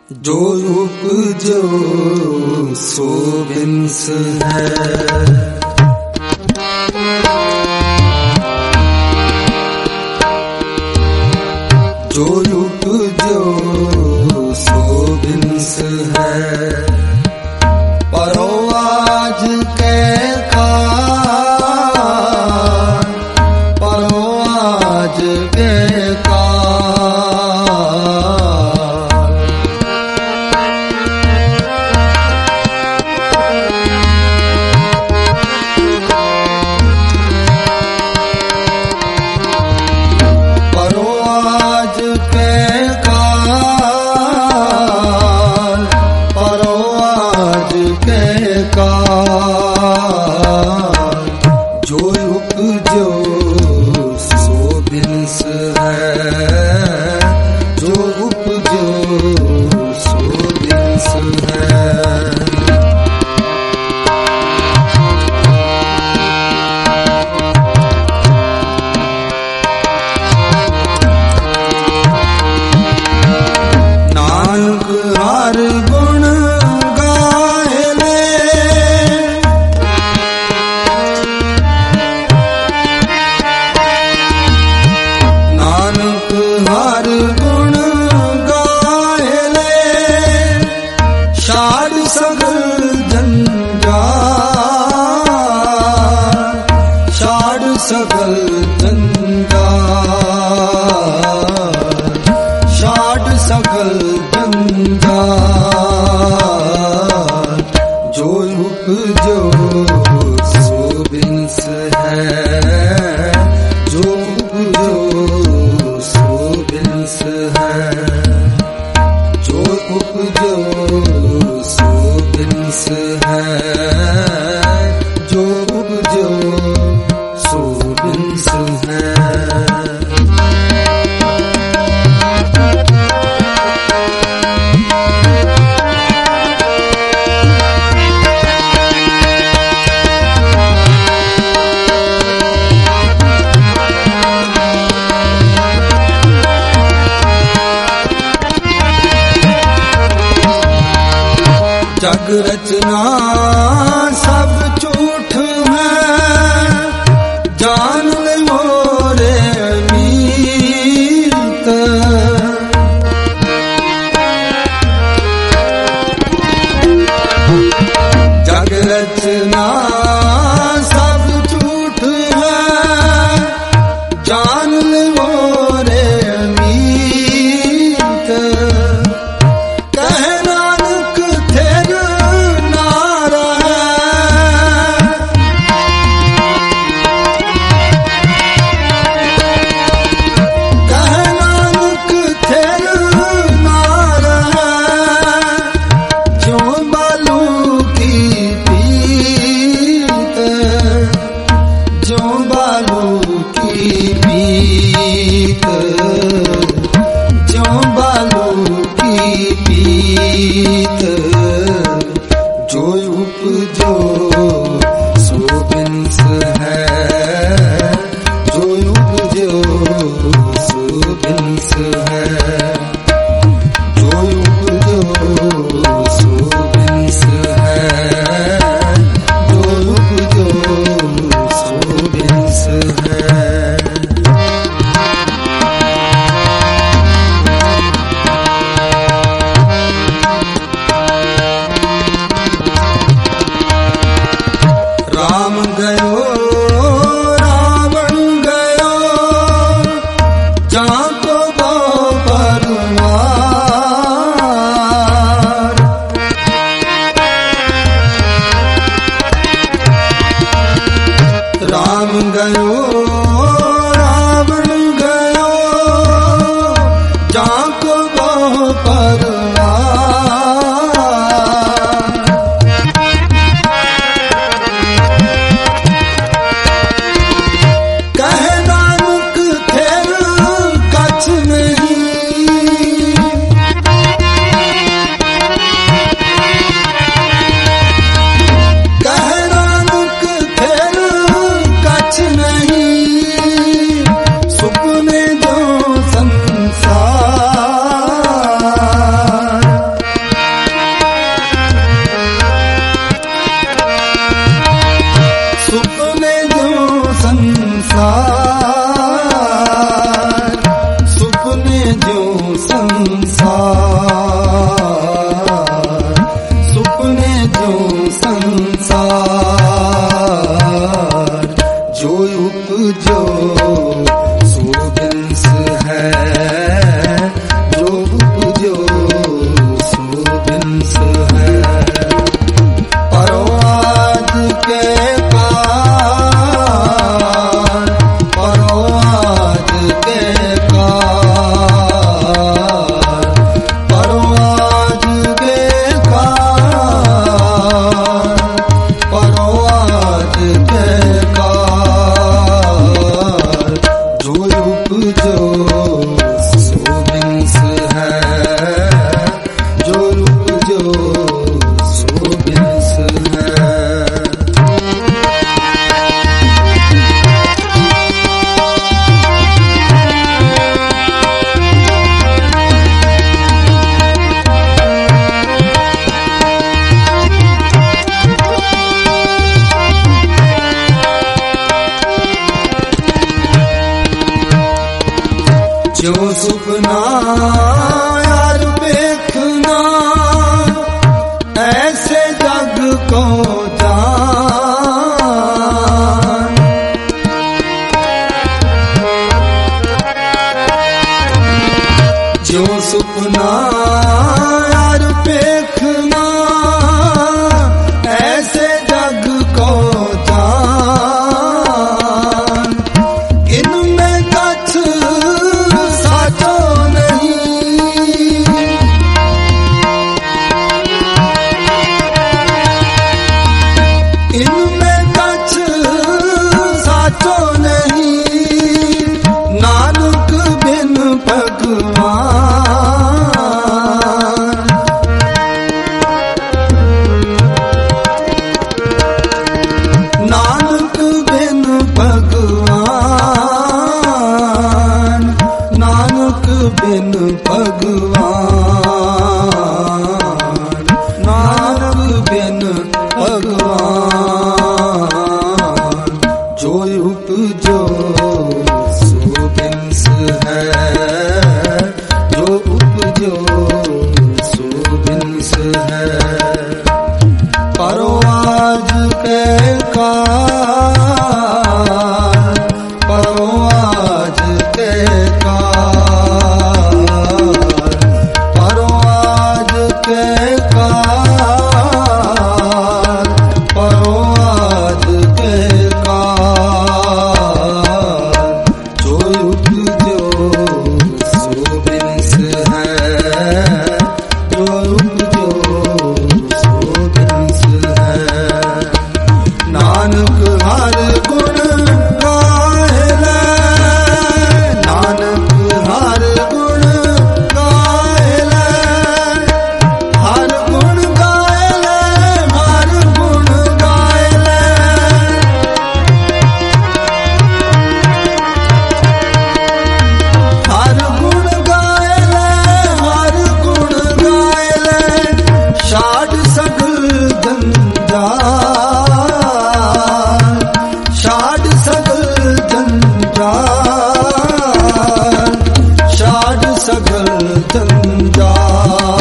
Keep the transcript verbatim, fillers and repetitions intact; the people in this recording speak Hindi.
जो उपजो सो बिंस है। जो उपजो सो बिंस है। परो आज के कार, परो आज के जो उपजो सो बिंस है। जो उपजो सो बिंस है। नानक हर गुण सकल जंजाल, शाट सकल जंजाल। जो उपजो सो बिंस है। जो उपजो सो बिंस है। जो उपजो सो बिंस है। जो उपजो सो बिंस है। जग रचना सब झूठ है। जान ले मोरे मीत। जग रचना सब झूठ है। जान ले मोरे मीत। कह नानक थे नारा जो उपजो सो बिंस है। जो उपजो सो बिंस है। जो उपजो सो बिंस है। जो उपजो सो बिंस है। राम गयो रावण गयो जहाँ तो वो परवार। राम गयो रावण गयो जहाँ तो वो परवार। कह नानक थे कछ नहीं। कह नानक थे कछ नहीं। सुपने जो संसार। संसार, सुपने जो संसार, जो उपजो सो बिंस है, जो उपजो सो बिंस है। परवाज के कार, परवाज के कार, परवाज के कार, परवाज के कार, जो उपजो सो बिंस है, जो उपजो सो बिंस है। जो सुपना यार देखना, ऐसे जग को जान, जो सुपना यार देखना, ऐसे जग को जान, इनमें कछ साचो नहीं, इनमें कछ साचो नहीं, नानक बिन भगवान, नानक बिन भगवान, नानक बिन भगवान, नानक बिन भगवान, जो उपजो सो बिंस है, जो उपजो सो बिंस है। परवाज के कार, परवाज के कार, परवाज के कार, परवाज के कार, जो उपजो सो बिंस है, जो उपजो सो बिंस है। नानक हर गुण गाए ले, नानक हर गुण गाए ले, हर गुण गाए ले, हर गुण गाए ले, हर गुण गाए ले, हर गुण गाए ले, शाद सगल जंजाल, शाद सगल जंजाल, शाद सगल जंजाल,